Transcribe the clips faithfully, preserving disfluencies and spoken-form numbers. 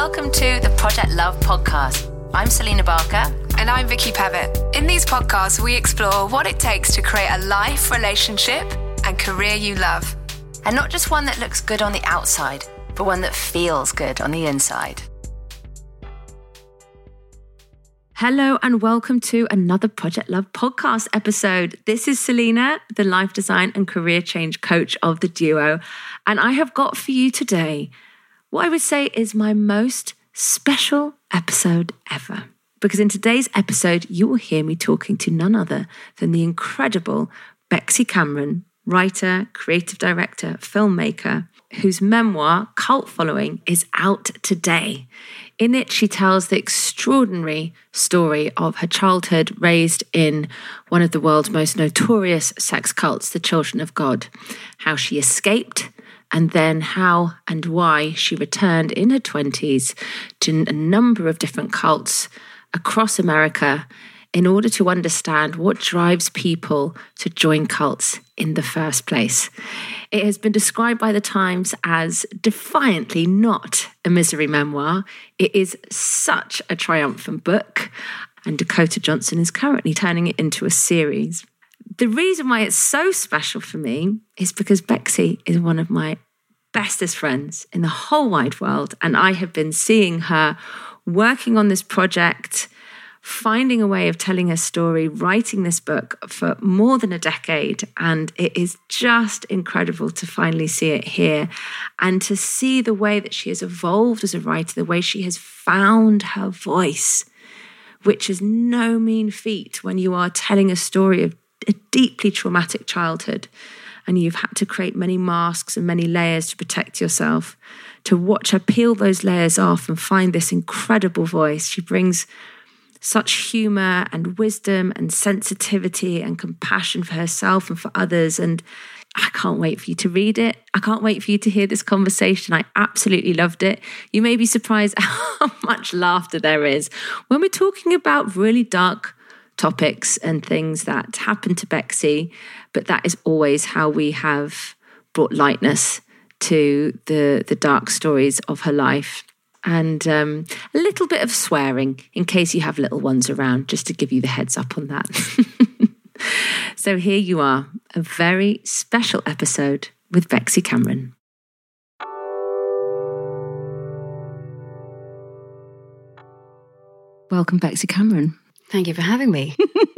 Welcome to the Project Love podcast. I'm Selena Barker. And I'm Vicky Pevitt. In these podcasts, we explore what it takes to create a life, relationship, and career you love. And not just one that looks good on the outside, but one that feels good on the inside. Hello and welcome to another Project Love podcast episode. This is Selena, the life design and career change coach of the duo. And I have got for you today what I would say is my most special episode ever. Because in today's episode, you will hear me talking to none other than the incredible Becksy Cameron, writer, creative director, filmmaker, whose memoir, Cult Following, is out today. In it, she tells the extraordinary story of her childhood raised in one of the world's most notorious sex cults, the Children of God, how she escaped, and then how and why she returned in her twenties to a number of different cults across America in order to understand what drives people to join cults in the first place. It has been described by the Times as defiantly not a misery memoir. It is such a triumphant book, and Dakota Johnson is currently turning it into a series. The reason why it's so special for me is because Becksy is one of my bestest friends in the whole wide world, and I have been seeing her working on this project, finding a way of telling her story, writing this book for more than a decade. And it is just incredible to finally see it here and to see the way that she has evolved as a writer, the way she has found her voice, which is no mean feat when you are telling a story of a deeply traumatic childhood and you've had to create many masks and many layers to protect yourself. To watch her peel those layers off and find this incredible voice. She brings such humor and wisdom and sensitivity and compassion for herself and for others. And I can't wait for you to read it. I can't wait for you to hear this conversation. I absolutely loved it. You may be surprised how much laughter there is when we're talking about really dark topics and things that happen to Becksy, but that is always how we have brought lightness to the, the dark stories of her life. And um, a little bit of swearing in case you have little ones around, just to give you the heads up on that. So here you are, a very special episode with Becksy Cameron. Welcome, Becksy Cameron. Thank you for having me.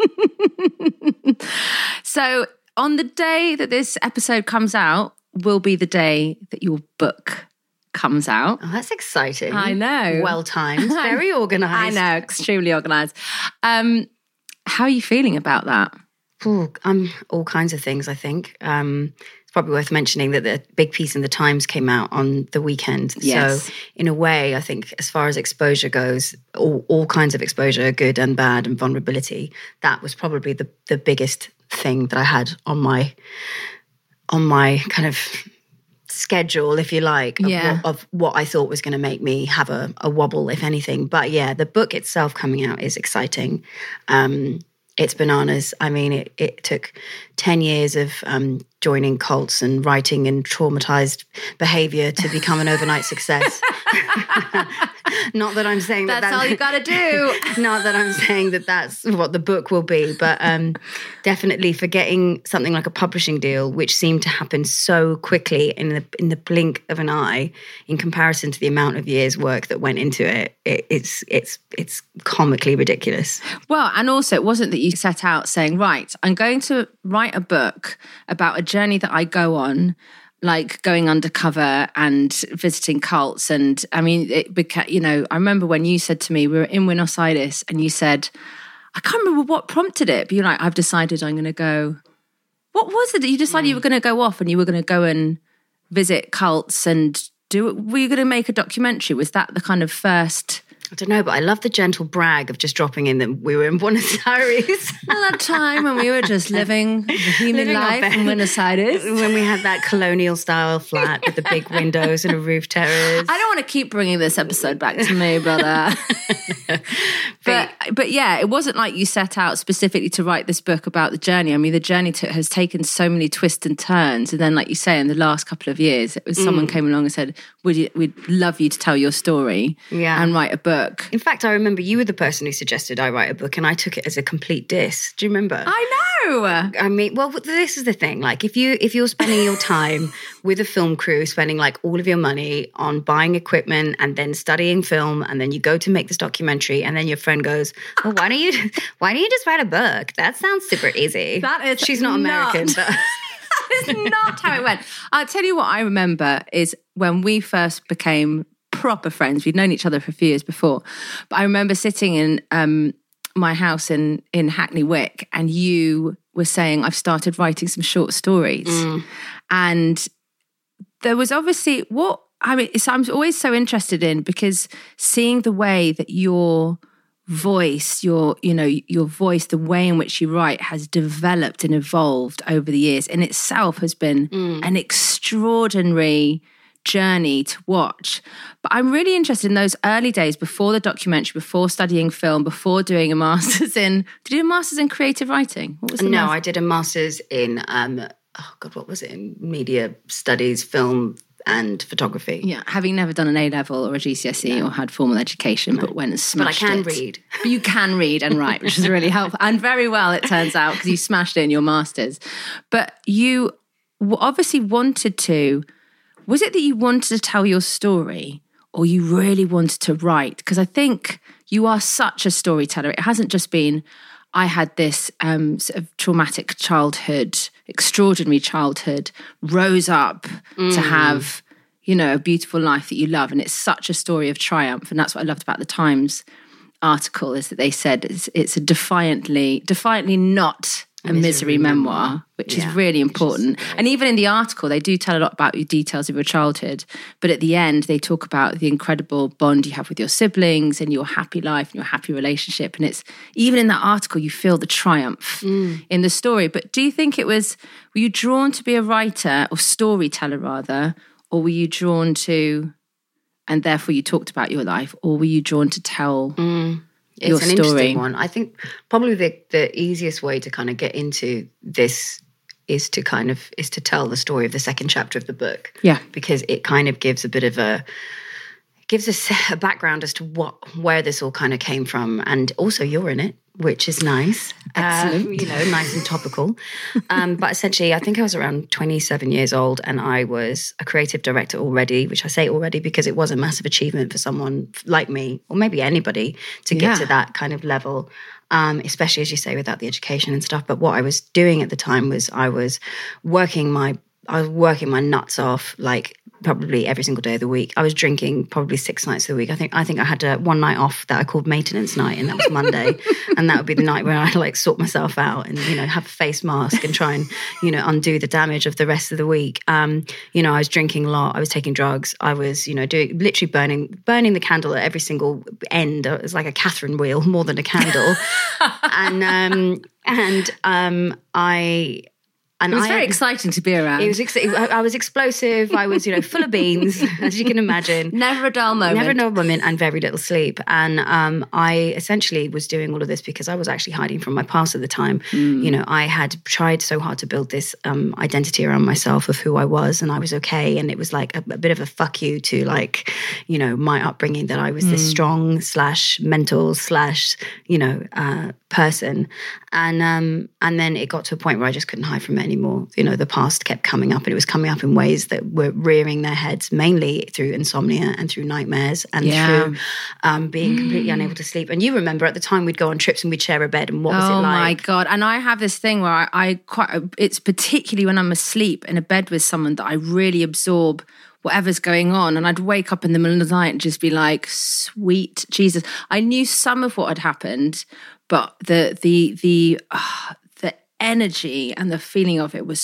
So on the day that this episode comes out will be the day that your book comes out. Oh, that's exciting. I know. Well timed, very organised. I know, extremely organised. Um, how are you feeling about that? Ooh, um, all kinds of things, I think. Um, it's probably worth mentioning that the big piece in the Times came out on the weekend. Yes. So in a way, I think as far as exposure goes, all, all kinds of exposure, good and bad and vulnerability, that was probably the, the biggest thing that I had on my on my kind of schedule, if you like, of, yeah. what, of what I thought was going to make me have a, a wobble, if anything. But yeah, the book itself coming out is exciting. Um, it's bananas. I mean, it, it took ten years of um, joining cults and writing in traumatized behavior to become an overnight success. Not that I'm saying that that's that, all you got to do. Not that I'm saying that that's what the book will be, but um, definitely for getting something like a publishing deal, which seemed to happen so quickly in the in the blink of an eye, in comparison to the amount of years' work that went into it, it it's it's it's comically ridiculous. Well, and also it wasn't that you set out saying, right, I'm going to write a book about a journey that I go on, like going undercover and visiting cults. And I mean, it beca- you know, I remember when you said to me, we were in Buenos Aires and you said, I can't remember what prompted it, but you're like, I've decided I'm going to go. What was it that you decided yeah. you were going to go off and you were going to go and visit cults and do it? Were you going to make a documentary? Was that the kind of first I don't know, but I love the gentle brag of just dropping in that we were in Buenos Aires. Well, that time when we were just living the human Living our life best. in Buenos Aires. When we had that colonial style flat with the big windows and a roof terrace. I don't want to keep bringing this episode back to me, brother. but but yeah, it wasn't like you set out specifically to write this book about the journey. I mean, the journey to, has taken so many twists and turns. And then, like you say, in the last couple of years, it was someone Mm. came along and said, "Would you, we'd love you to tell your story Yeah. and write a book." In fact, I remember you were the person who suggested I write a book, and I took it as a complete diss. Do you remember? I know. I mean, well, this is the thing. Like, if you if you're spending your time with a film crew, spending like all of your money on buying equipment and then studying film, and then you go to make this documentary, and then your friend goes, "Well, why don't you why don't you just write a book? That sounds super easy." That is She's not American. not- But That is not how it went. I'll tell you what I remember is when we first became proper friends. We'd known each other for a few years before. But I remember sitting in um, my house in, in Hackney Wick, and you were saying, I've started writing some short stories. Mm. And there was obviously what, I mean, it's, I'm always so interested in, because seeing the way that your voice, your, you know, your voice, the way in which you write has developed and evolved over the years in itself has been Mm. an extraordinary journey to watch. But I'm really interested in those early days before the documentary, before studying film, before doing a master's in, did you do a master's in creative writing? What was the no, master's? I did a master's in, um, oh God, what was it? In media studies, film and photography. Yeah, having never done an A-level or a G C S E or had formal education, but went and But I smashed can it. read. But you can read and write, which is really helpful. And very well, it turns out, because you smashed it in your master's. But you w- obviously wanted to, was it that you wanted to tell your story, or you really wanted to write? Because I think you are such a storyteller. It hasn't just been, I had this um, sort of traumatic childhood, extraordinary childhood, rose up Mm. to have, you know, a beautiful life that you love. And it's such a story of triumph. And that's what I loved about the Times article, is that they said it's, it's a defiantly, defiantly not a misery, Misery memoir, memoir. which Yeah, is really which is important. great. And even in the article, they do tell a lot about your details of your childhood. But at the end, they talk about the incredible bond you have with your siblings and your happy life and your happy relationship. And it's even in that article, you feel the triumph Mm. in the story. But do you think it was, were you drawn to be a writer or storyteller rather, or were you drawn to, and therefore you talked about your life, or were you drawn to tell Mm. It's your an story? interesting one. I think probably the, the easiest way to kind of get into this is to kind of is to tell the story of the second chapter of the book. Yeah. Because it kind of gives a bit of a gives us a background as to what where this all kind of came from, and also you're in it, which is nice. Excellent. Uh, you know, nice and topical. Um, but essentially, I think I was around twenty-seven years old, and I was a creative director already, which I say already because it was a massive achievement for someone like me, or maybe anybody, to get Yeah. to that kind of level. Um, especially, as you say, without the education and stuff. But what I was doing at the time was I was working my I was working my nuts off, like probably every single day of the week. I was drinking probably six nights of the week. I think I think I had a, one night off that I called maintenance night, and that was Monday, and that would be the night where I like sort myself out and, you know, have a face mask and try and, you know, undo the damage of the rest of the week. Um, you know, I was drinking a lot. I was taking drugs. I was, you know, doing literally burning burning the candle at every single end. It was like a Catherine wheel more than a candle, and um, and um, I. And It was I very had- exciting to be around. It was. Ex- I was explosive. I was, you know, full of beans, as you can imagine. Never a dull moment. Never no women and very little sleep. And um, I essentially was doing all of this because I was actually hiding from my past at the time. You know, I had tried so hard to build this um, identity around myself of who I was, and I was okay. And it was like a, a bit of a fuck you to, like, you know, my upbringing, that I was this strong slash mental slash, you know, uh, person. And um, and then it got to a point where I just couldn't hide from it anymore. You know, the past kept coming up, and it was coming up in ways that were rearing their heads, mainly through insomnia and through nightmares and Yeah. through um, being completely unable to sleep. And you remember at the time we'd go on trips and we'd share a bed, and what was Oh it my like? God. And I have this thing where I, I quite, it's particularly when I'm asleep in a bed with someone that I really absorb whatever's going on. And I'd wake up in the middle of the night and just be like, sweet Jesus. I knew some of what had happened, but the, the, the, uh, the energy and the feeling of it was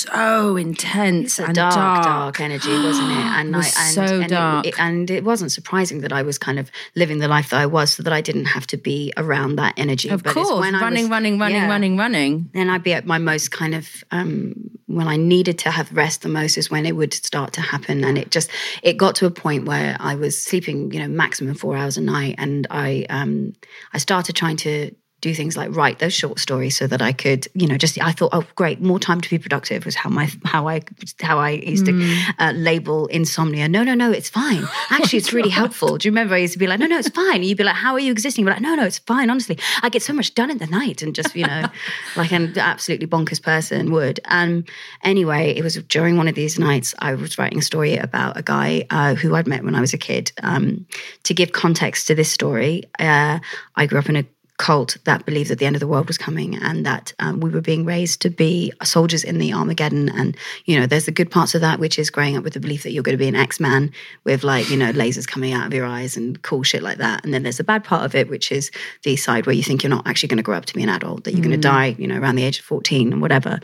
so intense It's a and dark, dark, dark energy, wasn't it? And it was I, and, so and dark. It, it, and it wasn't surprising that I was kind of living the life that I was, so that I didn't have to be around that energy. Of but course, it's when running, I was, running, running, yeah. running, running. Then I'd be at my most kind of um, when I needed to have rest the most is when it would start to happen, and it just it got to a point where I was sleeping, you know, maximum four hours a night, and I um, I started trying to do things like write those short stories so that I could, you know, just I thought, oh, great, more time to be productive was how my how I how I used Mm. to uh, label insomnia. No, no, no, it's fine. Actually, it's really helpful. Do you remember I used to be like, no, no, it's fine. And you'd be like, how are you existing? You'd be like, no, no, it's fine. Honestly, I get so much done in the night, and just, you know, like an absolutely bonkers person would. And anyway, it was during one of these nights I was writing a story about a guy uh, who I'd met when I was a kid. Um, to give context to this story, uh, I grew up in a cult that believed that the end of the world was coming, and that um, we were being raised to be soldiers in the Armageddon. And, you know, there's the good parts of that, which is growing up with the belief that you're going to be an X-Man with, like, you know, lasers coming out of your eyes and cool shit like that. And then there's the bad part of it, which is the side where you think you're not actually going to grow up to be an adult, that you're mm. going to die, you know, around the age of fourteen and whatever,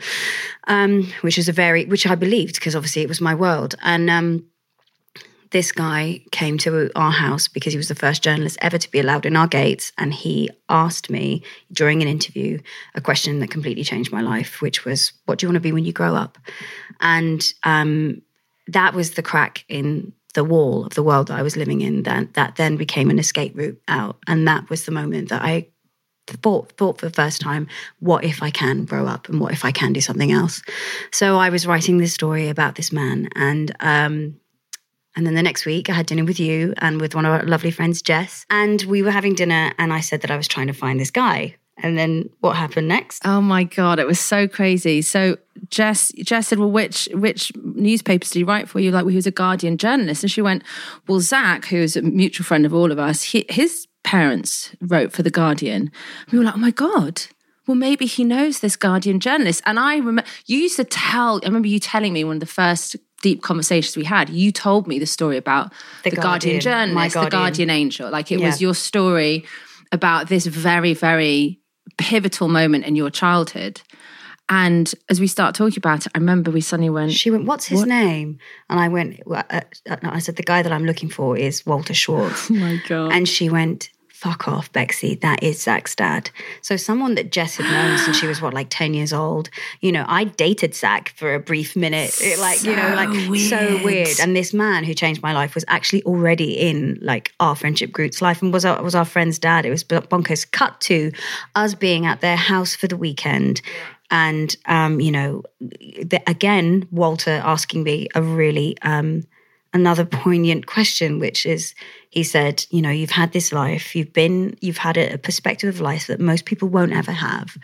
um, which is a very, which I believed, because obviously it was my world. And um this guy came to our house because he was the first journalist ever to be allowed in our gates. And he asked me during an interview a question that completely changed my life, which was, what do you want to be when you grow up? And um, that was the crack in the wall of the world that I was living in. That, that then became an escape route out. And that was the moment that I thought, thought for the first time, what if I can grow up, and what if I can do something else? So I was writing this story about this man, and um, And then the next week I had dinner with you and with one of our lovely friends, Jess. And we were having dinner, and I said that I was trying to find this guy. And then what happened next? Oh my God, it was so crazy. So Jess Jess said, well, which which newspapers did he write for? You like, well, he was a Guardian journalist. And she went, well, Zach, who's a mutual friend of all of us, he, his parents wrote for The Guardian. We were like, oh my God. Well, maybe he knows this Guardian journalist. And I remember, you used to tell, I remember you telling me one of the first deep conversations we had, you told me the story about the, the Guardian, Guardian journalist, Guardian. the Guardian angel. Like it yeah. was your story about this very, very pivotal moment in your childhood. And as we start talking about it, I remember we suddenly went... She went, what's his what? name? And I went, well, uh, I said, the guy that I'm looking for is Walter Schwartz. Oh my God. And she went, fuck off, Bexy, that is Zach's dad. So someone that Jess had known since she was, what, like ten years old. You know, I dated Zach for a brief minute. It, like, so you know, like weird. so weird. And this man who changed my life was actually already in, like, our friendship group's life, and was our, was our friend's dad. It was bonkers. Cut to us being at their house for the weekend. And, um, you know, the, again, Walter asking me a really... Um, another poignant question, which is, he said, you know, you've had this life, you've been, you've had a perspective of life that most people won't ever have.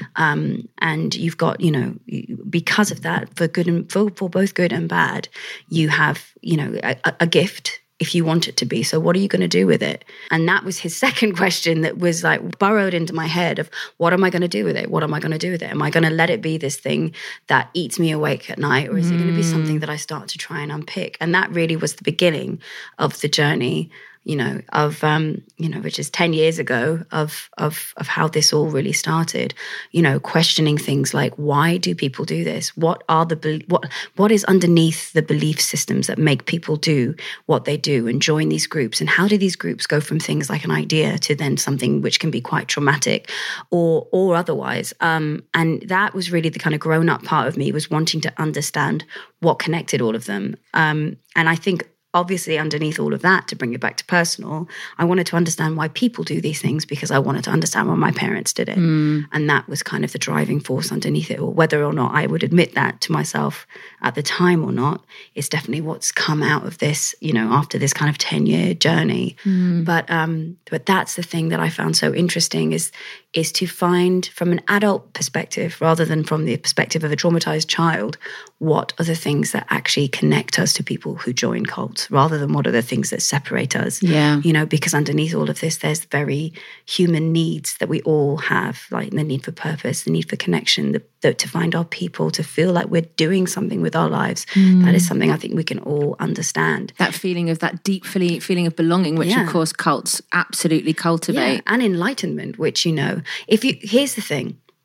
Um, and you've got, you know, because of that, for good and for, for both good and bad, you have, you know, a, a gift if you want it to be. So what are you going to do with it? And that was his second question that was like burrowed into my head of, what am I going to do with it? What am I going to do with it? Am I going to let it be this thing that eats me awake at night? Or is mm. it going to be something that I start to try and unpick? And that really was the beginning of the journey, you know, of, um, you know, which is ten years ago, of, of, of how this all really started, you know, questioning things like, why do people do this? What are the, what, what is underneath the belief systems that make people do what they do and join these groups? And how do these groups go from things like an idea to then something which can be quite traumatic or, or otherwise? Um, and that was really the kind of grown up part of me, was wanting to understand what connected all of them. Um, and I think, obviously, underneath all of that, to bring it back to personal, I wanted to understand why people do these things, because I wanted to understand why my parents did it. Mm. And that was kind of the driving force underneath it all. Whether or not I would admit that to myself at the time or not, it's definitely what's come out of this, you know, after this kind of ten-year journey. Mm. But um, but that's the thing that I found so interesting, is is to find from an adult perspective, rather than from the perspective of a traumatized child, what are the things that actually connect us to people who join cults, rather than what are the things that separate us. Yeah. You know, because underneath all of this, there's very human needs that we all have, like the need for purpose, the need for connection, the, the, to find our people, to feel like we're doing something with our lives. Mm. That is something I think we can all understand. That feeling of, that deep feeling of belonging, which yeah. of course cults absolutely cultivate. Yeah. And enlightenment, which, you know, if you, here's the thing,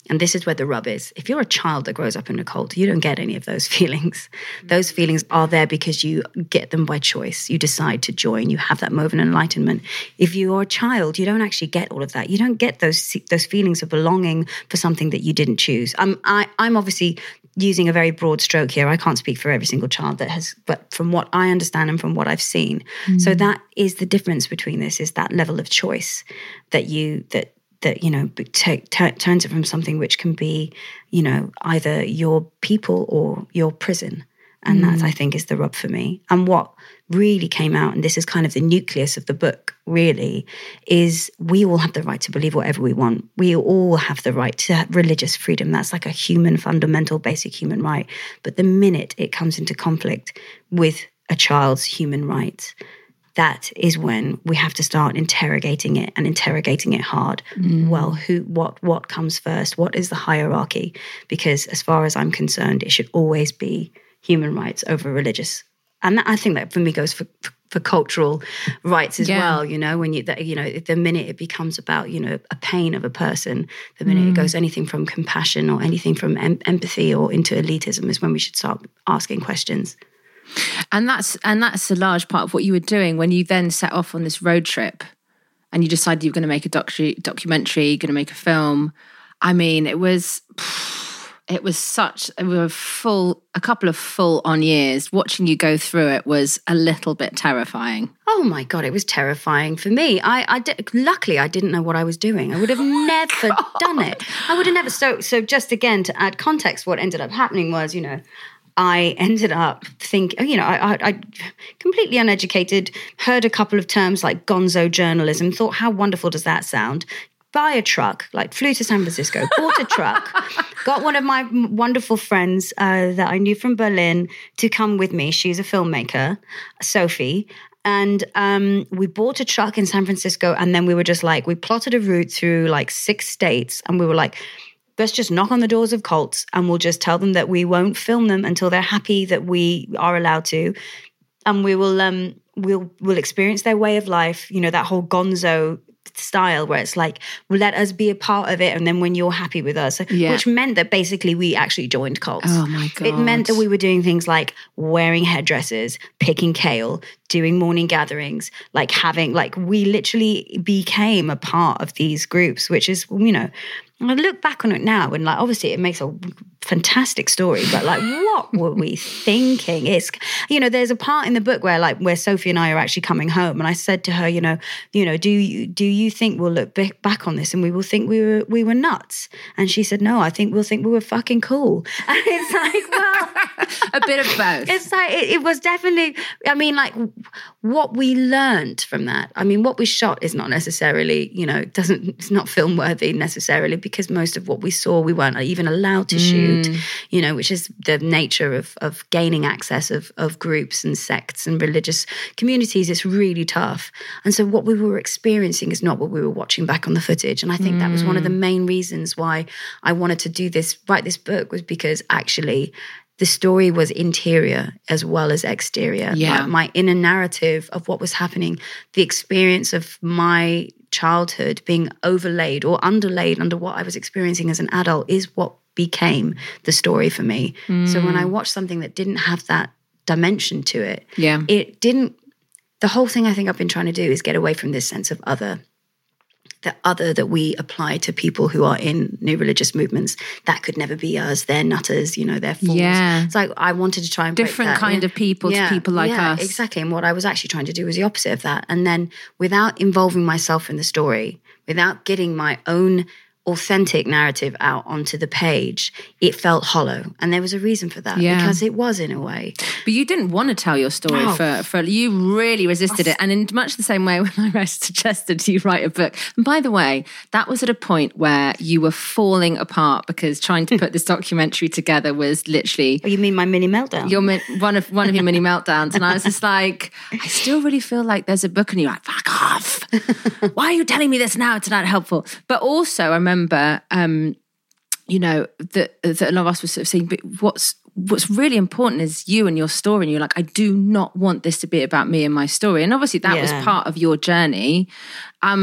And this is where the rub is. If you're a child that grows up in a cult, you don't get any of those feelings. Mm-hmm. Those feelings are there because you get them by choice. You decide to join. You have that moment of enlightenment. If you're a child, you don't actually get all of that. You don't get those those feelings of belonging for something that you didn't choose. I'm I, I'm obviously using a very broad stroke here. I can't speak for every single child that has, but from what I understand and from what I've seen. Mm-hmm. So that is the difference between this, is that level of choice that you that. that, you know, take, t- turns it from something which can be, you know, either your people or your prison. And mm. that, I think, is the rub for me. And what really came out, and this is kind of the nucleus of the book, really, is we all have the right to believe whatever we want. We all have the right to have religious freedom. That's like a human, fundamental, basic human right. But the minute it comes into conflict with a child's human rights, that is when we have to start interrogating it, and interrogating it hard. Mm. Well, who, what, what comes first? What is the hierarchy? Because as far as I'm concerned, it should always be human rights over religious. And that, I think that for me goes for, for, for cultural rights as yeah. well. You know, when you, that, you know, the minute it becomes about, you know, a pain of a person, the minute mm. it goes anything from compassion or anything from em- empathy or into elitism is when we should start asking questions. And that's and that's a large part of what you were doing when you then set off on this road trip and you decided you were going to make a docu- documentary, going to make a film. I mean, it was it was such it was a full a couple of full on years. Watching you go through it was a little bit terrifying. Oh my God, it was terrifying for me. I, I did, luckily I didn't know what I was doing. I would have oh never God. done it. I would have never. So so just again to add context, what ended up happening was, you know, I ended up thinking, you know, I, I, I completely uneducated, heard a couple of terms like gonzo journalism, thought, how wonderful does that sound? Buy a truck, like flew to San Francisco, bought a truck, got one of my wonderful friends uh, that I knew from Berlin to come with me. She's a filmmaker, Sophie. And um, we bought a truck in San Francisco. And then we were just like, we plotted a route through like six states. And we were like, let's just knock on the doors of cults and we'll just tell them that we won't film them until they're happy that we are allowed to. And we will um, we'll, we'll experience their way of life, you know, that whole gonzo style where it's like, well, let us be a part of it. And then when you're happy with us, yeah. which meant that basically we actually joined cults. Oh my God. It meant that we were doing things like wearing headdresses, picking kale, doing morning gatherings, like having, like we literally became a part of these groups, which is, you know, I look back on it now and like, obviously it makes a fantastic story, but like, what were we thinking? It's, you know, there's a part in the book where like, where Sophie and I are actually coming home and I said to her, you know, you know, do you, do you think we'll look back on this and we will think we were, we were nuts? And she said, no, I think we'll think we were fucking cool. And it's like, well, a bit of both. It's like, it, it was definitely, I mean, like what we learned from that. I mean, what we shot is not necessarily, you know, doesn't, it's not film worthy necessarily, because most of what we saw, we weren't even allowed to shoot, mm. you know, which is the nature of of gaining access of, of groups and sects and religious communities. It's really tough. And so what we were experiencing is not what we were watching back on the footage. And I think mm. that was one of the main reasons why I wanted to do this, write this book, was because actually the story was interior as well as exterior. Yeah. Like my inner narrative of what was happening, the experience of my childhood being overlaid or underlaid under what I was experiencing as an adult is what became the story for me. Mm. So when I watched something that didn't have that dimension to it, yeah. it didn't, the whole thing I think I've been trying to do is get away from this sense of other. The other that we apply to people who are in new religious movements, that could never be us. They're nutters, you know, they're fools. Yeah. It's like I wanted to try and break different that. kind yeah. of people yeah. to people like yeah, us. Exactly. And what I was actually trying to do was the opposite of that. And then without involving myself in the story, without getting my own authentic narrative out onto the page, it felt hollow. And there was a reason for that, yeah. because it was in a way. But you didn't want to tell your story oh. for, for, you really resisted it. And in much the same way when I suggested you write a book. And by the way, that was at a point where you were falling apart because trying to put this documentary together was literally... Oh, you mean my mini meltdown? Your one of one of your mini meltdowns. And I was just like, I still really feel like there's a book, and you're like, fuck off. Why are you telling me this now? It's not helpful. But also I remember, um, you know, that, that a lot of us were sort of saying, but what's what's really important is you and your story. And you're like, I do not want this to be about me and my story. And obviously that yeah. was part of your journey. Um,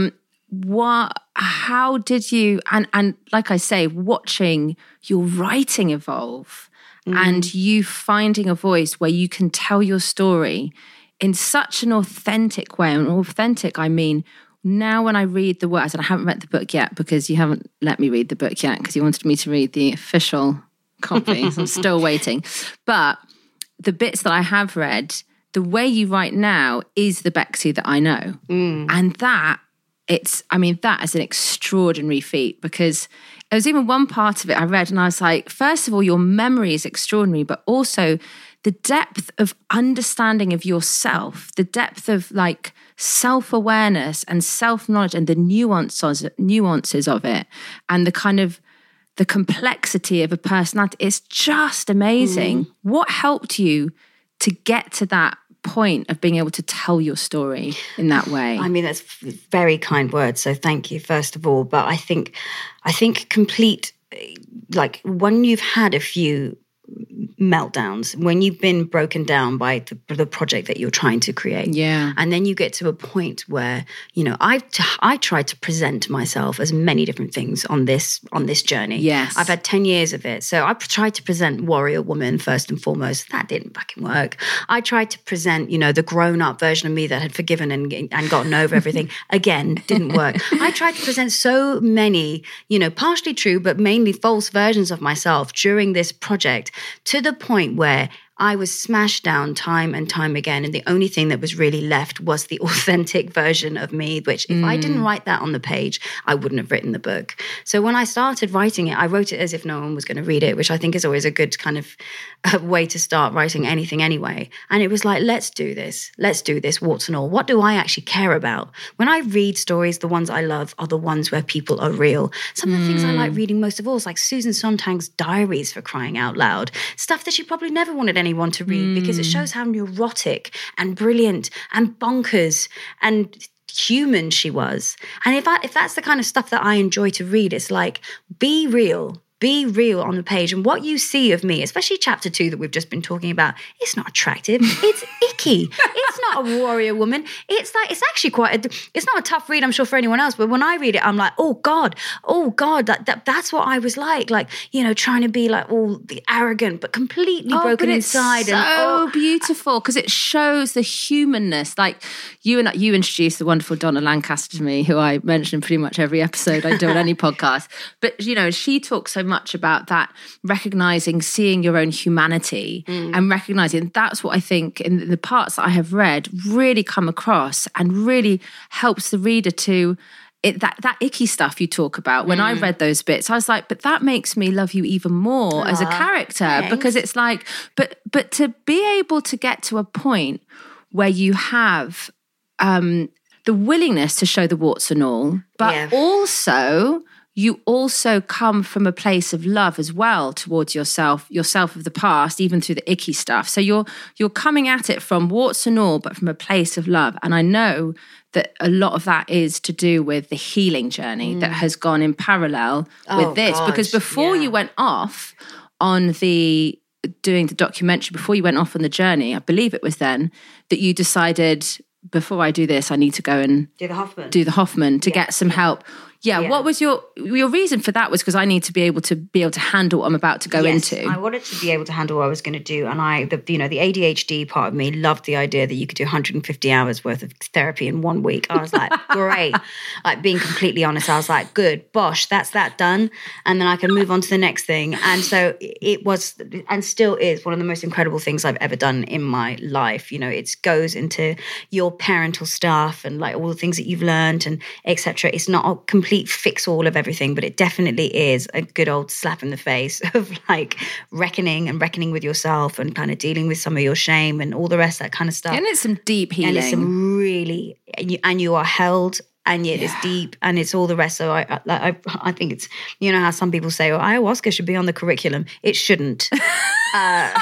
what, how did you, and, and like I say, watching your writing evolve mm. and you finding a voice where you can tell your story in such an authentic way. And authentic, I mean, now when I read the words, and I haven't read the book yet because you haven't let me read the book yet because you wanted me to read the official copy. So I'm still waiting. But the bits that I have read, the way you write now is the Bexie that I know. Mm. And that, it's, I mean, that is an extraordinary feat because there was even one part of it I read and I was like, first of all, your memory is extraordinary, but also the depth of understanding of yourself, the depth of like self-awareness and self-knowledge and the nuances, nuances of it and the kind of the complexity of a personality. It's just amazing. Mm. What helped you to get to that point of being able to tell your story in that way? I mean, that's very kind words. So thank you, first of all. But I think, I think complete, like when you've had a few meltdowns, when you've been broken down by the, the project that you're trying to create. Yeah. And then you get to a point where, you know, I I tried to present myself as many different things on this on this journey. Yes. I've had ten years of it. So I tried to present warrior woman first and foremost. That didn't fucking work. I tried to present, you know, the grown-up version of me that had forgiven and, and gotten over everything. Again, didn't work. I tried to present so many, you know, partially true, but mainly false versions of myself during this project, to the point where I was smashed down time and time again. And the only thing that was really left was the authentic version of me, which if mm. I didn't write that on the page, I wouldn't have written the book. So when I started writing it, I wrote it as if no one was going to read it, which I think is always a good kind of uh, way to start writing anything anyway. And it was like, let's do this. Let's do this, warts and all. What do I actually care about? When I read stories, the ones I love are the ones where people are real. Some of the mm. things I like reading most of all is like Susan Sontag's diaries, for crying out loud. Stuff that she probably never wanted anyone want to read mm. because it shows how neurotic and brilliant and bonkers and human she was. And if I, if that's the kind of stuff that I enjoy to read, it's like, be real. Be real on the page. And what you see of me, especially chapter two that we've just been talking about, it's not attractive. It's icky. It's not a warrior woman. It's like, it's actually quite, a, it's not a tough read, I'm sure, for anyone else. But when I read it, I'm like, oh God, oh God, that, that that's what I was like. Like, you know, trying to be like all the arrogant, but completely oh, broken but inside. It's so and, oh. beautiful because it shows the humanness. Like you and you introduced the wonderful Donna Lancaster to me, who I mention in pretty much every episode I do on any podcast. But, you know, she talks so much about that, recognizing, seeing your own humanity mm. and recognizing that's what I think in the parts that I have read really come across and really helps the reader to it, that that icky stuff you talk about. When mm. I read those bits, I was like, but that makes me love you even more Aww, as a character thanks. Because it's like, but but to be able to get to a point where you have um, the willingness to show the warts and all, but yeah. also you also come from a place of love as well towards yourself, yourself of the past, even through the icky stuff. So you're you're coming at it from warts and all, but from a place of love. And I know that a lot of that is to do with the healing journey mm. that has gone in parallel oh, with this. God. Because before yeah. you went off on the doing the documentary, before you went off on the journey, I believe it was then that you decided, before I do this, I need to go and do the Hoffman, do the Hoffman to yeah. get some help. Yeah, yeah, what was your your reason for that? Was because I need to be able to be able to handle what I'm about to go yes, into. I wanted to be able to handle what I was going to do, and I, the, you know, the A D H D part of me loved the idea that you could do one hundred fifty hours worth of therapy in one week. I was like, great. Like being completely honest, I was like, good, bosh, that's that done, and then I can move on to the next thing. And so it was, and still is, one of the most incredible things I've ever done in my life. You know, it goes into your parental stuff and like all the things that you've learned and et cetera. It's not a complete fix all of everything, but it definitely is a good old slap in the face of like reckoning and reckoning with yourself and kind of dealing with some of your shame and all the rest of that kind of stuff. And it's some deep healing. And it's some really, and you, and you are held and yet yeah. it's deep and it's all the rest. So I, I, I think it's, you know how some people say, oh, ayahuasca should be on the curriculum. It shouldn't. uh,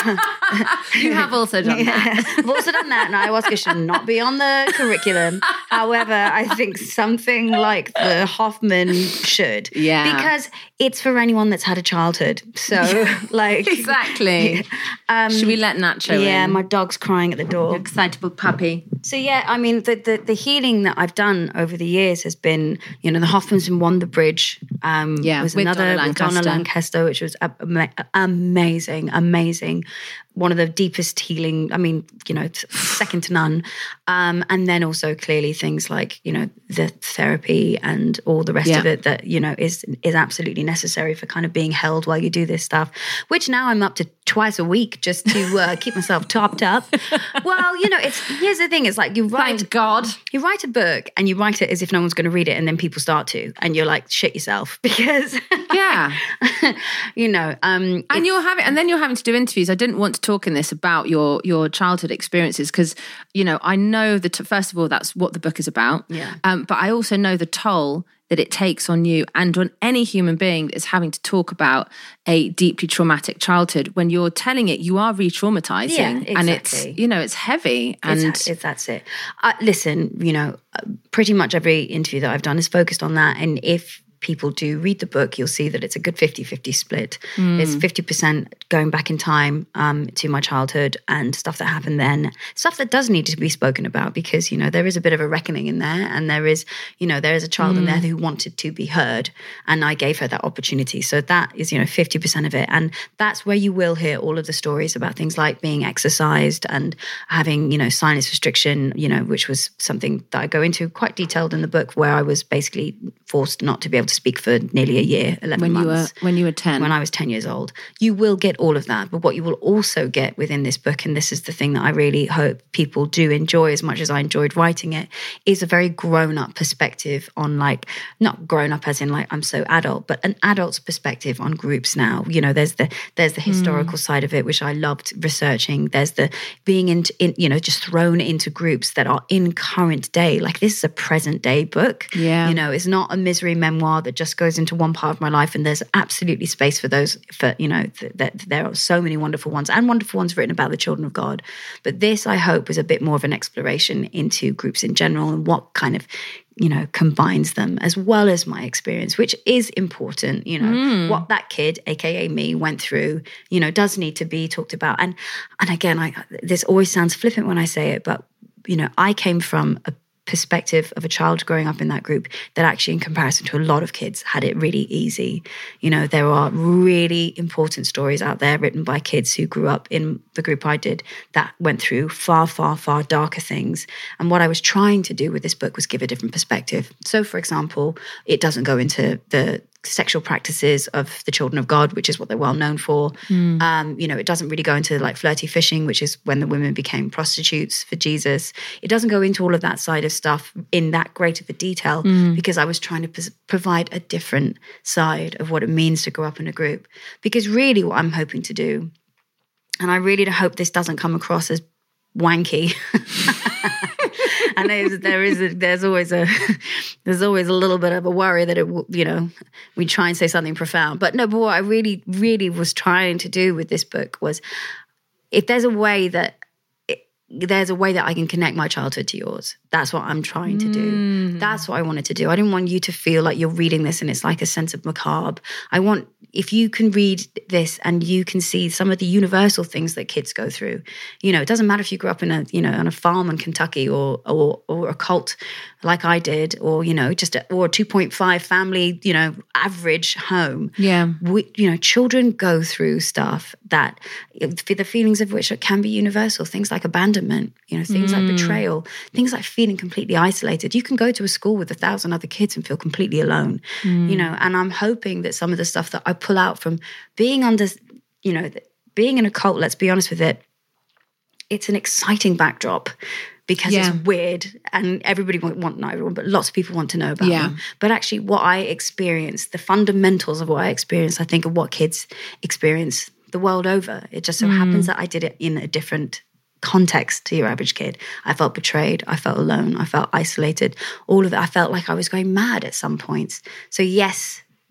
You have also done Yeah. that. I've also done that, and ayahuasca should not be on the curriculum. However, I think something like the Hoffman should. Yeah. Because it's for anyone that's had a childhood. So, like... Exactly. Um, Should we let Nacho yeah, in? my dog's crying at the door. Excitable puppy. So yeah, I mean, the, the the healing that I've done over the years has been, you know, the Hoffmans in Wander Bridge. Um, Yeah, was with another Donna with Donna Lancaster. Lancaster, which was a- ama- amazing, amazing. One of the deepest healing. I mean, you know, it's second to none. Um, and then also clearly things like, you know, the therapy and all the rest Yeah. of it that, you know, is is absolutely necessary for kind of being held while you do this stuff. Which now I'm up to twice a week just to uh, keep myself topped up. Well, you know, it's here's the thing: it's like you write. Thank God. You write a book and you write it as if no one's going to read it, and then people start to, and you're like, shit yourself because, Yeah. you know, um, And you're having, and then you're having to do interviews. I didn't want to talk in this about your your childhood experiences because, you know, I know that first of all that's what the book is about. Yeah. Um, but I also know the toll that it takes on you and on any human being that is having to talk about a deeply traumatic childhood. When you're telling it, you are re-traumatizing, Yeah, and it's exactly. you know it's heavy. And It's, it's that's it. Uh, listen, you know, uh, pretty much every interview that I've done is focused on that. And if people do read the book, you'll see that it's a good fifty-fifty split. It's fifty percent going back in time um, to my childhood and stuff that happened then, stuff that does need to be spoken about because, you know, there is a bit of a reckoning in there, and there is, you know, there is a child in there who wanted to be heard, and I gave her that opportunity. So that is, you know, fifty percent of it. And that's where you will hear all of the stories about things like being exercised and having, you know, sinus restriction, you know, which was something that I go into quite detailed in the book, where I was basically forced not to be able to speak for nearly a year, eleven when you were months. when you were ten. When I was ten years old. You will get all of that. But what you will also get within this book, and this is the thing that I really hope people do enjoy as much as I enjoyed writing it, is a very grown-up perspective on, like, not grown-up as in like I'm so adult, but an adult's perspective on groups now. You know, there's the there's the historical side of it, which I loved researching. There's the being into, in, you know, just thrown into groups that are in current day. Like, this is a present day book. Yeah. You know, it's not a misery memoir that just goes into one part of my life, and there's absolutely space for those, for, you know, th- that there are so many wonderful ones and wonderful ones written about the children of God. But this, I hope, was a bit more of an exploration into groups in general and what kind of, you know, combines them, as well as my experience, which is important. You know, mm. what that kid, A K A me, went through, you know, does need to be talked about. And, and again, I, this always sounds flippant when I say it, but, you know, I came from a perspective of a child growing up in that group that actually, in comparison to a lot of kids, had it really easy. You know, there are really important stories out there written by kids who grew up in the group I did that went through far, far, far darker things. And what I was trying to do with this book was give a different perspective. So, for example, it doesn't go into the sexual practices of the children of God, which is what they're well known for. Mm. Um, you know, it doesn't really go into like flirty fishing, which is when the women became prostitutes for Jesus. It doesn't go into all of that side of stuff in that great of a detail mm. because I was trying to p- provide a different side of what it means to grow up in a group. Because really what I'm hoping to do, and I really hope this doesn't come across as wanky, and there's, there is a, there's always a there's always a little bit of a worry that it you know we try and say something profound, but no. But what I really really was trying to do with this book was, if there's a way that it, there's a way that I can connect my childhood to yours. That's what I'm trying to do. Mm. That's what I wanted to do. I didn't want you to feel like you're reading this and it's like a sense of macabre. I want, if you can read this and you can see some of the universal things that kids go through, you know, it doesn't matter if you grew up in a, you know, on a farm in Kentucky or or, or a cult like I did, or, you know, just a, or a two point five family, you know, average home. Yeah. We, you know, children go through stuff that the feelings of which can be universal. Things like abandonment, you know, things mm. like betrayal, things like feeling completely isolated. You can go to a school with a thousand other kids and feel completely alone, mm. you know, and I'm hoping that some of the stuff that I pull out from being under, you know, being in a cult, let's be honest with it, it's an exciting backdrop because yeah. it's weird and everybody want, want, not everyone, but lots of people want to know about yeah. them. But actually what I experienced, the fundamentals of what I experienced, I think, are what kids experience the world over. It just so mm. happens that I did it in a different context to your average kid. I felt betrayed. I felt alone. I felt isolated. All of it. I felt like I was going mad at some points. So yes,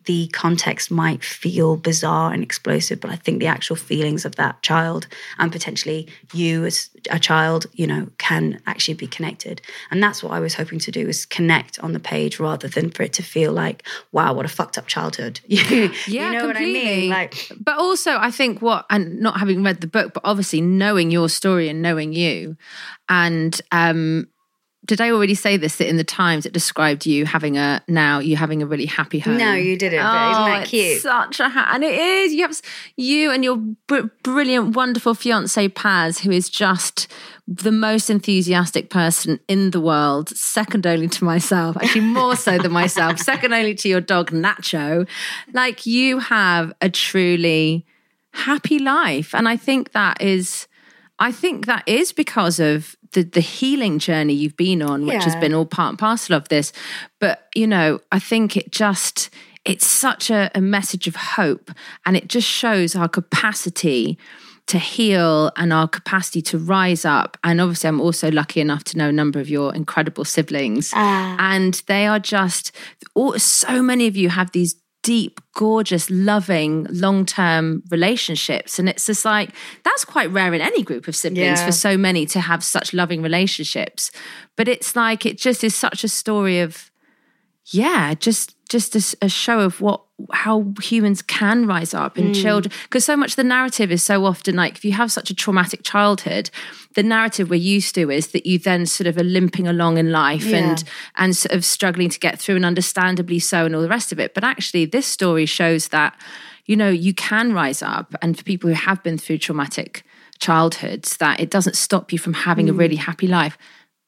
the context might feel bizarre and explosive, but I think the actual feelings of that child and potentially you as a child, you know, can actually be connected. And that's what I was hoping to do, is connect on the page rather than for it to feel like, wow, what a fucked up childhood. Yeah, you know completely. what I mean? Like, but also I think what, and not having read the book, but obviously knowing your story and knowing you, and um, did I already say this, that in the Times it described you having a, now you having a really happy home? No, you didn't, but oh, isn't that it's cute? Such a, ha- and it is, you have you and your br- brilliant, wonderful fiance Paz, who is just the most enthusiastic person in the world, second only to myself, actually more so than myself, second only to your dog Nacho. Like, you have a truly happy life. And I think that is, I think that is because of the, the healing journey you've been on, which Yeah. has been all part and parcel of this. But, you know, I think it just, it's such a, a message of hope, and it just shows our capacity to heal and our capacity to rise up. And obviously I'm also lucky enough to know a number of your incredible siblings. Ah. And they are just, all, so many of you have these deep, gorgeous, loving, long-term relationships. And it's just like, that's quite rare in any group of siblings Yeah. for so many to have such loving relationships. But it's like, it just is such a story of, yeah, just just a, a show of what, how humans can rise up in Mm. children. Because so much of the narrative is so often like, if you have such a traumatic childhood, the narrative we're used to is that you then sort of are limping along in life Yeah. and and sort of struggling to get through, and understandably so, and all the rest of it. But actually this story shows that, you know, you can rise up, and for people who have been through traumatic childhoods, that it doesn't stop you from having Mm. a really happy life.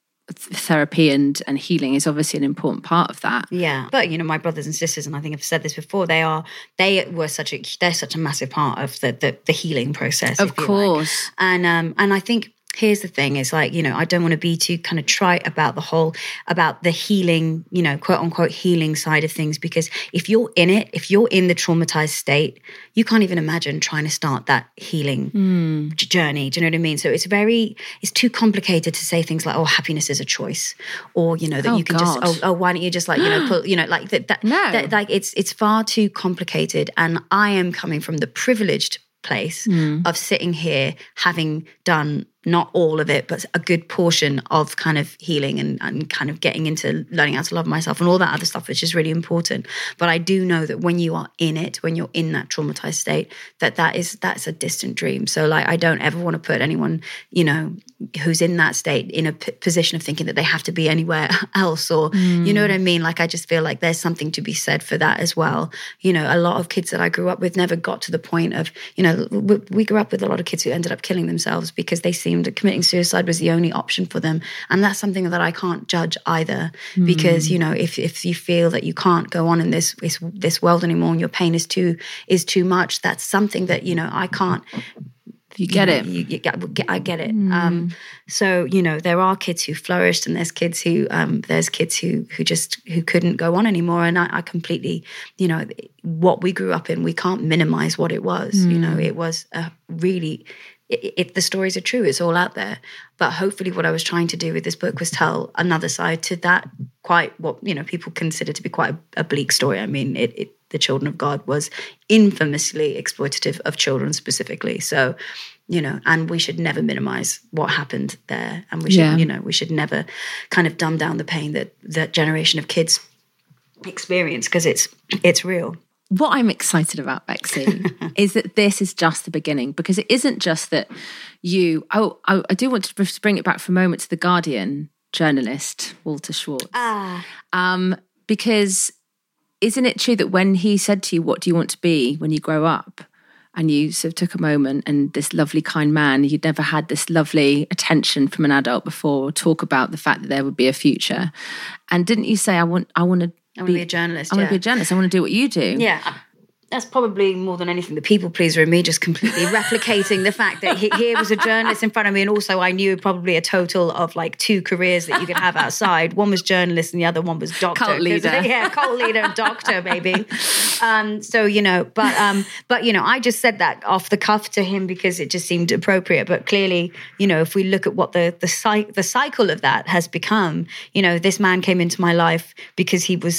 Therapy and and healing is obviously an important part of that. Yeah, but you know, my brothers and sisters, and I think I've said this before, they are they were such a they're such a massive part of the the, the healing process. Of if you like. course. And um and I think here's the thing, is like, you know, I don't want to be too kind of trite about the whole, about the healing, you know, quote unquote healing side of things, because if you're in it, if you're in the traumatized state, you can't even imagine trying to start that healing Mm. j- journey. Do you know what I mean? So it's very, it's too complicated to say things like, oh, happiness is a choice, or, you know, that Oh, you can God. just, oh, oh, why don't you just like, you know, put, you know, like that, that, No. that like it's, it's far too complicated. And I am coming from the privileged place Mm. of sitting here having done not all of it, but a good portion of kind of healing and, and kind of getting into learning how to love myself and all that other stuff, which is really important. But I do know that when you are in it, when you're in that traumatized state, that that is, that's a distant dream. So like, I don't ever want to put anyone, you know, who's in that state in a p- position of thinking that they have to be anywhere else, or, you know what I mean? Like, I just feel like there's something to be said for that as well. You know, a lot of kids that I grew up with never got to the point of, you know, we, we grew up with a lot of kids who ended up killing themselves because they seemed that committing suicide was the only option for them. And that's something that I can't judge either, because, you know, if if you feel that you can't go on in this this, this world anymore and your pain is too is too much, that's something that, you know, I can't. You get know, it. You, you get, I get it. Um, so, you know, there are kids who flourished, and there's kids who, um, there's kids who who just who couldn't go on anymore. And I, I completely, you know, what we grew up in, we can't minimize what it was. You know, it was a really. If the stories are true, it's all out there. But hopefully what I was trying to do with this book was tell another side to that, quite what, you know, people consider to be quite a, a bleak story. I mean, it, it, the Children of God was infamously exploitative of children specifically. So, you know, and we should never minimize what happened there. And we should, Yeah. you know, we should never kind of dumb down the pain that that generation of kids experience, because it's it's real. What I'm excited about, Bexy, is that this is just the beginning, because it isn't just that you, oh, I, I do want to bring it back for a moment to the Guardian journalist, Walter Schwartz. Ah. Um, because isn't it true that when he said to you, what do you want to be when you grow up? And you sort of took a moment, and this lovely, kind man, you'd never had this lovely attention from an adult before, talk about the fact that there would be a future. And didn't you say, I want, I want to I want to be a journalist. I want yeah. to be a journalist. I want to do what you do. Yeah, that's probably more than anything the people pleaser in me, just completely replicating the fact that he, here was a journalist in front of me, and also I knew probably a total of like two careers that you could have outside. One was journalist and the other one was doctor. Cult leader. Yeah, cult leader and doctor, maybe. Um, so, you know, but, um, but you know, I just said that off the cuff to him because it just seemed appropriate. But clearly, you know, if we look at what the the, cy- the cycle of that has become, you know, this man came into my life because he was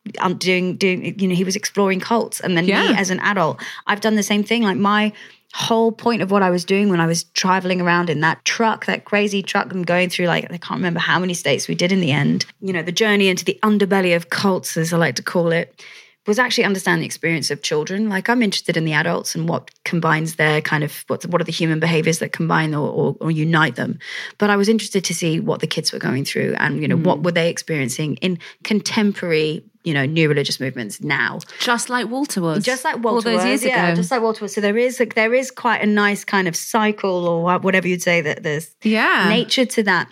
um, doing, doing, you know, he was exploring cults. And then Yeah. me as an adult, I've done the same thing. Like my whole point of what I was doing when I was traveling around in that truck, that crazy truck, and going through like, I can't remember how many states we did in the end, you know, the journey into the underbelly of cults, as I like to call it, was actually understand the experience of children. Like I'm interested in the adults and what combines their kind of, what, what are the human behaviors that combine or, or, or unite them. But I was interested to see what the kids were going through and, you know, mm. what were they experiencing in contemporary, you know, new religious movements now. Just like Walter was. Just like Walter all those was, years yeah, ago. just like Walter was. So there is, like, there is quite a nice kind of cycle or whatever you'd say that there's Yeah. nature to that.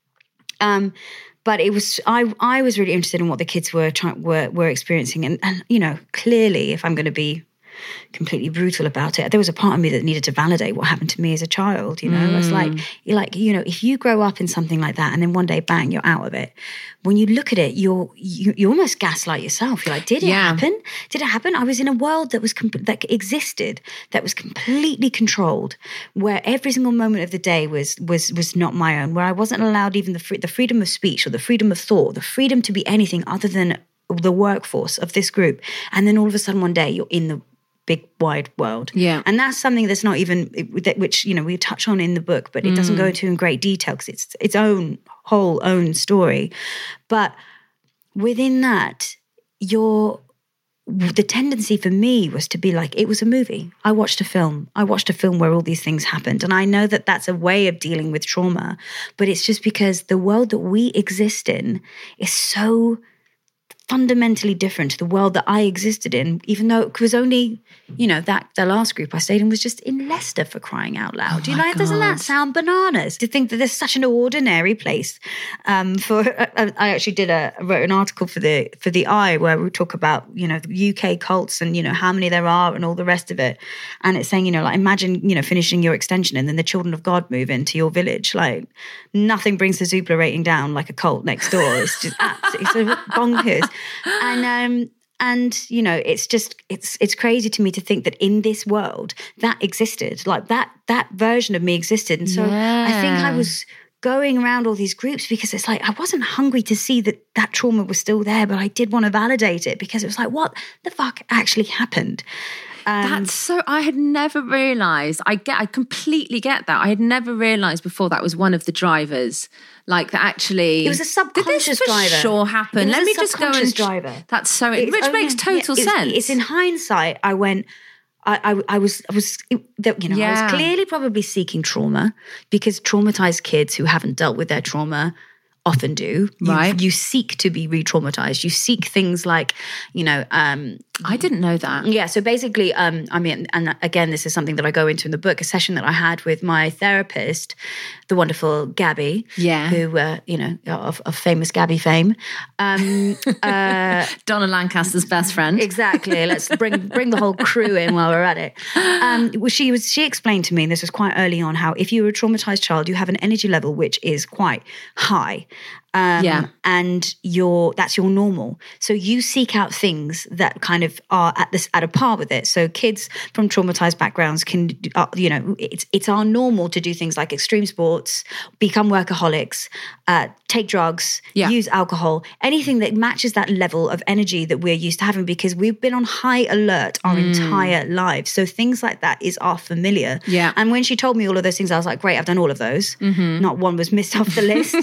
Um, But it was I. I was really interested in what the kids were trying were were experiencing, and and you know clearly, if I'm going to be completely brutal about it, there was a part of me that needed to validate what happened to me as a child. You know, mm. it's like you're like you know, if you grow up in something like that, and then one day, bang, you're out of it. When you look at it, you're you, you almost gaslight yourself. You're like, did it Yeah. happen? Did it happen? I was in a world that was comp- that existed, that was completely controlled, where every single moment of the day was was was not my own, where I wasn't allowed even the free, the freedom of speech or the freedom of thought, the freedom to be anything other than the workforce of this group. And then all of a sudden, one day, you're in the big wide world. Yeah. And that's something that's not even, which, you know, we touch on in the book, but it mm. doesn't go into in great detail because it's its own whole own story. But within that, your the tendency for me was to be like, it was a movie. I watched a film. I watched a film where all these things happened. And I know that that's a way of dealing with trauma, but it's just because the world that we exist in is so fundamentally different to the world that I existed in, even though it was only, you know, that the last group I stayed in was just in Leicester, for crying out loud. Oh you know, God. Doesn't that sound bananas to think that there's such an ordinary place? Um, for I, I actually did a wrote an article for the for the Eye where we talk about, you know, the U K cults and, you know, how many there are and all the rest of it. And it's saying, you know, like imagine, you know, finishing your extension and then the children of God move into your village. Like nothing brings the Zoopla rating down like a cult next door. It's just absolutely so bonkers. And um and you know it's just it's it's crazy to me to think that in this world that existed, like that that version of me existed. And so yeah. I think I was going around all these groups because it's like I wasn't hungry to see that that trauma was still there, but I did want to validate it because it was like, what the fuck actually happened? Um, That's so, I had never realised, I get, I completely get that. I had never realised before that was one of the drivers. Like that actually. It was a subconscious did this for driver. sure happen. Let a me just go and. driver. That's so, It's which only- makes total yeah, it's, sense. It's in hindsight, I went, I, I, I was, I was, you know, Yeah. I was clearly probably seeking trauma because traumatized kids who haven't dealt with their trauma often do. You, Right. You seek to be re-traumatized. You seek things like, you know, um, I didn't know that. yeah, so basically, um, I mean, and again, this is something that I go into in the book, a session that I had with my therapist, the wonderful Gabby, Yeah. who, uh, you know, of, of famous Gabby fame. Um, uh, Donna Lancaster's best friend. exactly. Let's bring bring the whole crew in while we're at it. Um, well, she was she explained to me, and this was quite early on, how if you're a traumatized child, you have an energy level which is quite high. Um, Yeah. and your that's your normal. So you seek out things that kind of are at this at a par with it. So kids from traumatized backgrounds can, uh, you know, it's it's our normal to do things like extreme sports, become workaholics, uh, take drugs, Yeah. use alcohol, anything that matches that level of energy that we're used to having because we've been on high alert our entire lives. So things like that is our familiar. Yeah. And when she told me all of those things, I was like, great, I've done all of those. Not one was missed off the list.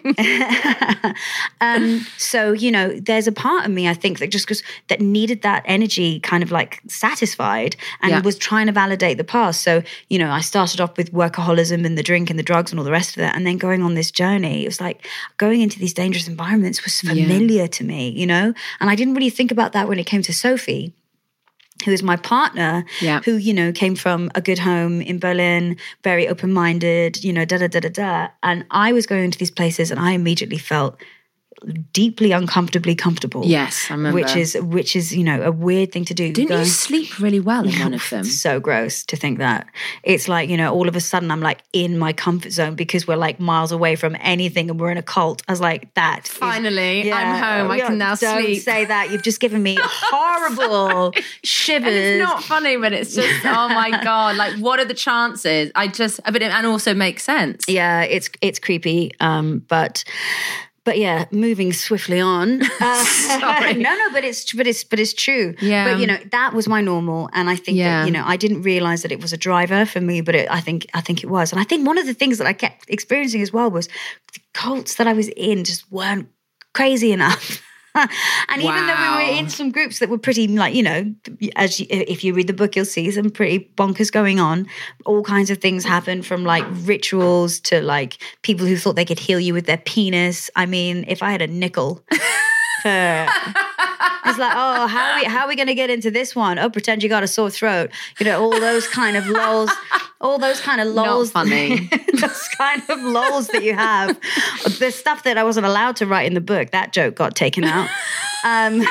um, so, you know, there's a part of me, I think, that just goes, that needed that energy kind of like satisfied and Yeah. was trying to validate the past. So, you know, I started off with workaholism and the drink and the drugs and all the rest of it. And then going on this journey, it was like going into these dangerous environments was familiar to me, you know? And I didn't really think about that when it came to Sophie, who is my partner, Yeah. who, you know, came from a good home in Berlin, very open-minded, you know, da, da, da, da, da. And I was going into these places and I immediately felt deeply uncomfortably comfortable. Yes, I remember. Which is, which is, you know, a weird thing to do. Didn't Going- you sleep really well in one of them? So gross to think that. It's like, you know, all of a sudden I'm like in my comfort zone because we're like miles away from anything and we're in a cult. I was like, that. is- Finally, I'm home. I yeah, can now don't sleep. say that. You've just given me horrible shivers. And it's not funny, but it's just, oh my God, like what are the chances? I just, but it, and also makes sense. Yeah, it's it's creepy. Um, but But yeah, moving swiftly on. Uh, no, no, but it's but it's but it's true. Yeah. But you know, that was my normal, and I think Yeah. that, you know, I didn't realize that it was a driver for me, but it, I think I think it was, and I think one of the things that I kept experiencing as well was the cults that I was in just weren't crazy enough. And even though we were Wow. in some groups that were pretty, like, you know, as you, if you read the book, you'll see some pretty bonkers going on. All kinds of things happen, from like rituals to like people who thought they could heal you with their penis. I mean, if I had a nickel for... It's like, oh, how are we, how are we going to get into this one? Oh, pretend you got a sore throat. You know, all those kind of lulls, all those kind of lulls. Not funny. Those kind of lulls that you have. The stuff that I wasn't allowed to write in the book, that joke got taken out. Um,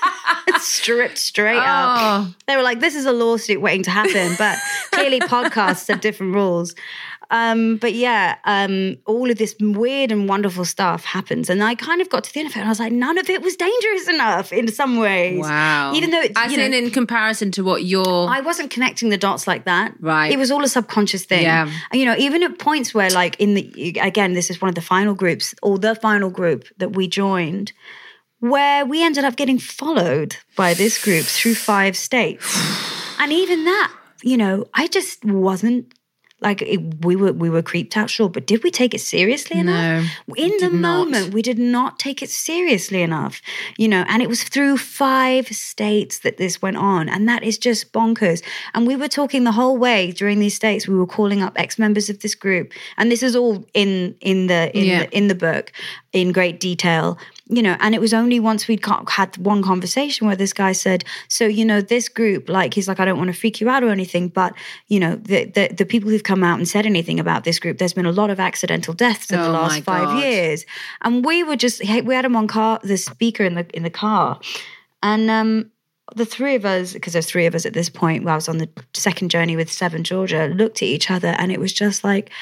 stripped straight Oh. up. They were like, this is a lawsuit waiting to happen. But clearly podcasts have different rules. Um, but yeah, um, all of this weird and wonderful stuff happens. And I kind of got to the end of it and I was like, none of it was dangerous enough in some ways. Wow. Even though, it, As you in, know, in comparison to what you're... I wasn't connecting the dots like that. Right. It was all a subconscious thing. Yeah. And, you know, even at points where, like, in the, again, this is one of the final groups, or the final group that we joined, where we ended up getting followed by this group through five states. And even that, you know, I just wasn't, like, it, we were we were creeped out, sure, but did we take it seriously enough? No, In the did not. moment, we did not take it seriously enough, you know, and it was through five states that this went on, and that is just bonkers. And we were talking the whole way during these states. We were calling up ex-members of this group, and this is all in in the in Yeah. the, in the book in great detail. You know, and it was only once we'd got, had one conversation where this guy said, so, you know, this group, like, he's like, I don't want to freak you out or anything, but, you know, the the, the people who've come out and said anything about this group, there's been a lot of accidental deaths in Oh the my last five God. years. And we were just, we had him on car, the speaker in the in the car. And um, the three of us, because there's three of us at this point, while I was on the second journey with Seven Georgia, looked at each other, and it was just like,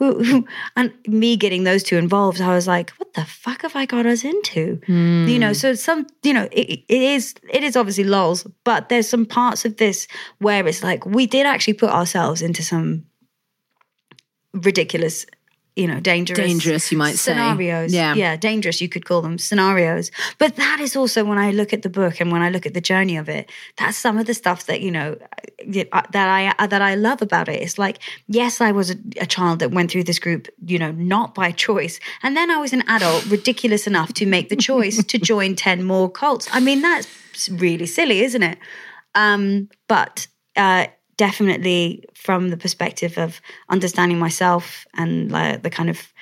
and me getting those two involved, I was like, what the fuck have I got us into? Hmm. You know, so some, you know, it, it is, it is obviously lols, but there's some parts of this where it's like, we did actually put ourselves into some ridiculous, you know, dangerous. Dangerous, you might say. Scenarios. Yeah. Yeah, dangerous, you could call them scenarios. But that is also, when I look at the book and when I look at the journey of it, that's some of the stuff that, you know, that I that I love about it. It's like, yes, I was a, a child that went through this group, you know, not by choice. And then I was an adult, ridiculous enough to make the choice to join ten more cults. I mean, that's really silly, isn't it? Um, but uh definitely from the perspective of understanding myself and like the kind of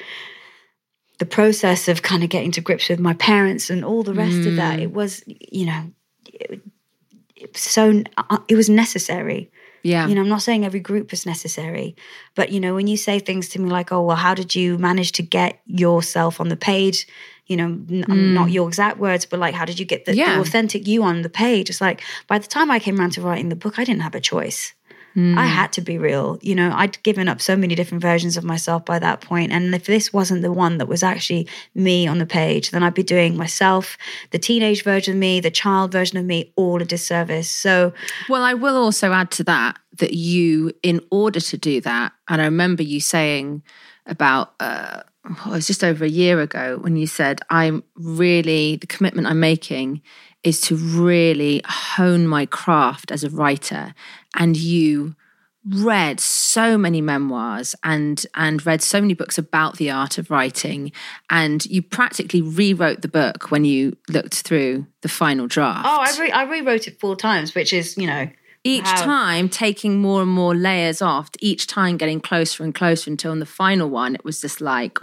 the process of kind of getting to grips with my parents and all the rest mm. of that, it was, you know, it, it was so, it was necessary. Yeah. You know, I'm not saying every group is necessary, but, you know, when you say things to me like, oh, well, how did you manage to get yourself on the page? You know, n- Mm. not your exact words, but like, how did you get the, Yeah. the authentic you on the page? It's like, by the time I came around to writing the book, I didn't have a choice. Mm. I had to be real. You know, I'd given up so many different versions of myself by that point. And if this wasn't the one that was actually me on the page, then I'd be doing myself, the teenage version of me, the child version of me, all a disservice. So, Well, I will also add to that, that you, in order to do that, and I remember you saying about, uh, oh, it was just over a year ago when you said, I'm really, the commitment I'm making is to really hone my craft as a writer. And you read so many memoirs and and read so many books about the art of writing, and you practically rewrote the book when you looked through the final draft. oh, I, re- I rewrote it four times, which is, you know, Each how- time taking more and more layers off, each time getting closer and closer until in the final one, it was just like,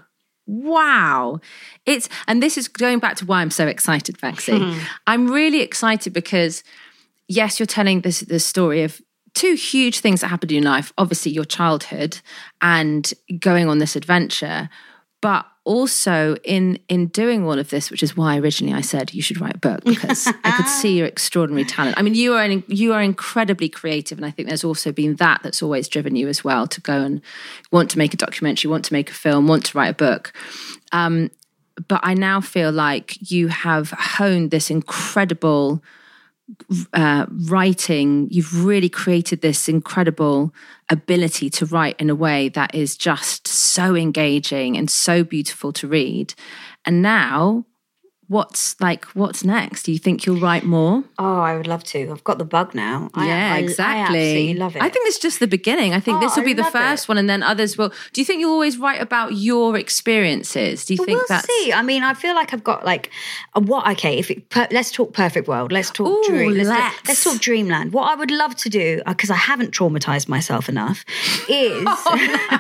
wow. It's, and this is going back to why I'm so excited, Bexy. I'm really excited because, yes, you're telling this, this story of two huge things that happened in your life. Obviously, your childhood and going on this adventure, but also in in doing all of this, which is why originally I said you should write a book, because I could see your extraordinary talent. I mean, you are an, you are incredibly creative, and I think there's also been that that's always driven you as well to go and want to make a documentary, want to make a film, want to write a book. Um, but I now feel like you have honed this incredible uh, writing. You've really created this incredible ability to write in a way that is just so engaging and so beautiful to read. And now, what's like, what's next? Do you think you'll write more? Oh, I would love to. I've got the bug now. I, yeah, I, exactly. I absolutely love it. I think it's just the beginning. I think Oh, this will I be the love first it. one, and then others will. Do you think you'll always write about your experiences? Do you But think we'll that's see. I mean, I feel like I've got like a, what? Okay, if it, per, let's talk perfect world. Let's talk Ooh, dream. Let's, let's. Talk, let's talk dreamland. What I would love to do, because I haven't traumatized myself enough, is Oh,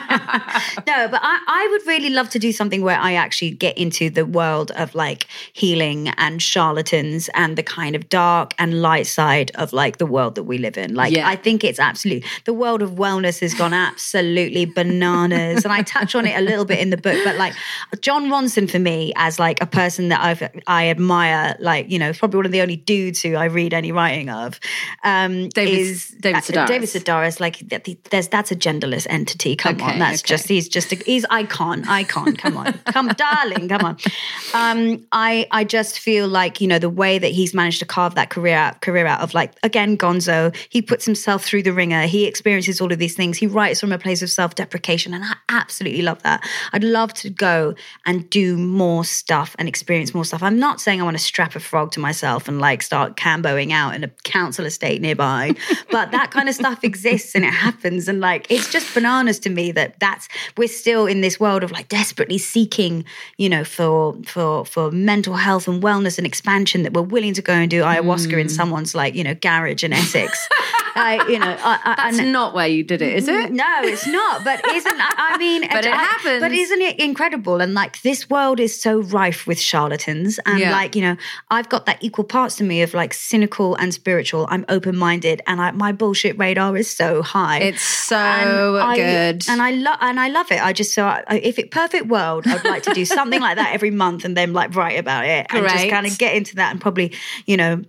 no. But I, I would really love to do something where I actually get into the world of like healing and charlatans and the kind of dark and light side of like the world that we live in. Like, Yeah. I think it's absolute. The world of wellness has gone absolutely bananas, and I touch on it a little bit in the book. But like John Ronson for me, as like a person that I've I admire, like you know, probably one of the only dudes who I read any writing of. Um, David- is David uh, Sedaris. David Sedaris. Like that, there's that's a genderless entity. Come Okay, on, that's okay. just he's just a, he's icon, icon. Come on, come darling, come on. Um, I I just feel like, you know, the way that he's managed to carve that career out, career out of like, again, Gonzo, he puts himself through the ringer. He experiences all of these things. He writes from a place of self-deprecation. And I absolutely love that. I'd love to go and do more stuff and experience more stuff. I'm not saying I want to strap a frog to myself and like start camboing out in a council estate nearby, but that kind of stuff exists and it happens. And like, it's just bananas to me that that's, we're still in this world of like desperately seeking, you know, for, for, for mental health and wellness and expansion, that we're willing to go and do ayahuasca Mm. in someone's like, you know, garage in Essex. I, you know, I, I, that's and- not where you did it, is it? no, it's not. But isn't I I mean, But it I- happens. But isn't it incredible? And like this world is so rife with charlatans, and Yeah. like you know, I've got that equal parts to me of like cynical and spiritual. I'm open minded, and I, my bullshit radar is so high. It's so And I- good. and I love and I love it. I just so I, if it perfect world, I'd like to do something like that every month, and then like write about it and just Great. kind of get into that, and probably you know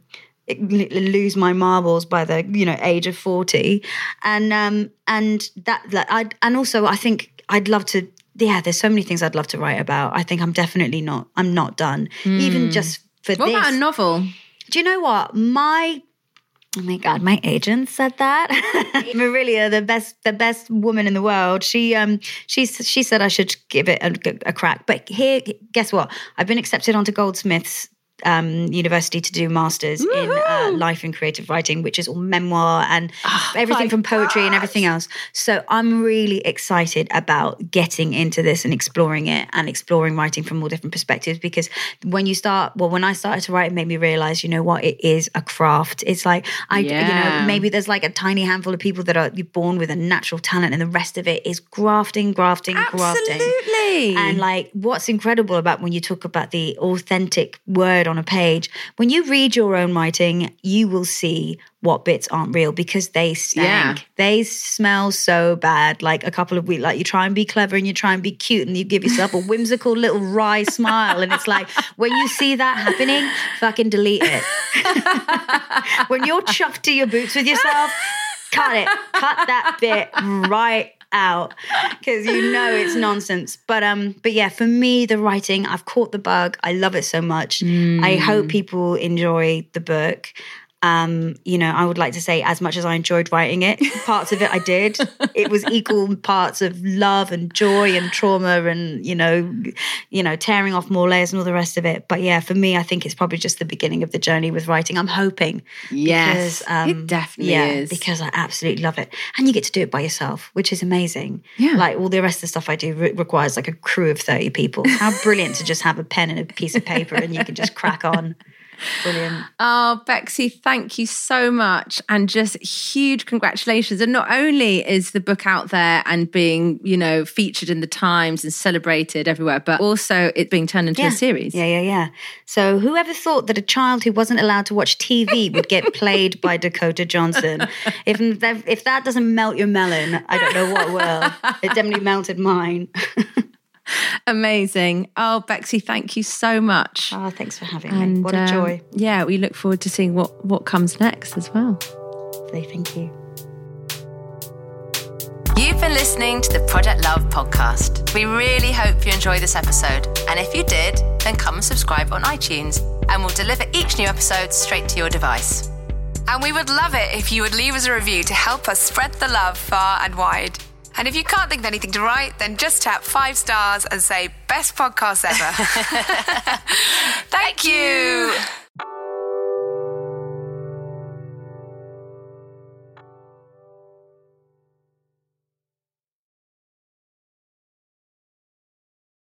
lose my marbles by the you know age of forty, and um and that that I and also I think I'd love to. Yeah, there's so many things I'd love to write about. I think I'm definitely not. I'm not done. Even just for what this. about a novel? Do you know what my? Oh my God, my agent said that. Marilia, the best, the best woman in the world. She, um, she, she said I should give it a, a crack. But here, guess what? I've been accepted onto Goldsmiths um, University to do masters in uh, life and creative writing, which is all memoir and everything my from poetry and God. everything else. So I'm really excited about getting into this and exploring it and exploring writing from all different perspectives, because when you start, well, when I started to write, it made me realize, you know what, it is a craft. It's like, I, you Yeah. know, maybe there's like a tiny handful of people that are born with a natural talent, and the rest of it is grafting, grafting, grafting. Absolutely. And like, what's incredible about when you talk about the authentic word on a page, when you read your own writing, you will see what bits aren't real because they stank. Yeah. They smell so bad. Like a couple of weeks, like you try and be clever and you try and be cute and you give yourself a whimsical little wry smile. And it's like, when you see that happening, fucking delete it. When you're chuffed to your boots with yourself, cut it. Cut that bit right out, because you know it's nonsense. But um, but yeah, for me, the writing, I've caught the bug. I love it so much. I hope people enjoy the book. Um, you know, I would like to say, as much as I enjoyed writing it, parts of it I did. It was equal parts of love and joy and trauma and, you know, you know, tearing off more layers and all the rest of it. But yeah, for me, I think it's probably just the beginning of the journey with writing. I'm hoping. Yes, because, um, it definitely yeah, is. because I absolutely love it. And you get to do it by yourself, which is amazing. Yeah. Like all the rest of the stuff I do re- requires like a crew of thirty people. How brilliant to just have a pen and a piece of paper and you can just crack on. Brilliant. Oh, Bexy, thank you so much. And just huge congratulations. And not only is the book out there and being, you know, featured in the Times and celebrated everywhere, but also it being turned into Yeah. a series. Yeah, yeah, yeah. So whoever thought that a child who wasn't allowed to watch T V would get played by Dakota Johnson? If that, if that doesn't melt your melon, I don't know what will. It definitely melted mine. Amazing. Oh, Bexy, thank you so much. Oh, thanks for having me. And What a um, joy. yeah, we look forward to seeing what, what comes next as well. Say thank you. You've been listening to the Project Love podcast. We really hope you enjoyed this episode. And if you did, then come and subscribe on iTunes and we'll deliver each new episode straight to your device. And we would love it if you would leave us a review to help us spread the love far and wide. And if you can't think of anything to write, then just tap five stars and say, best podcast ever. Thank you.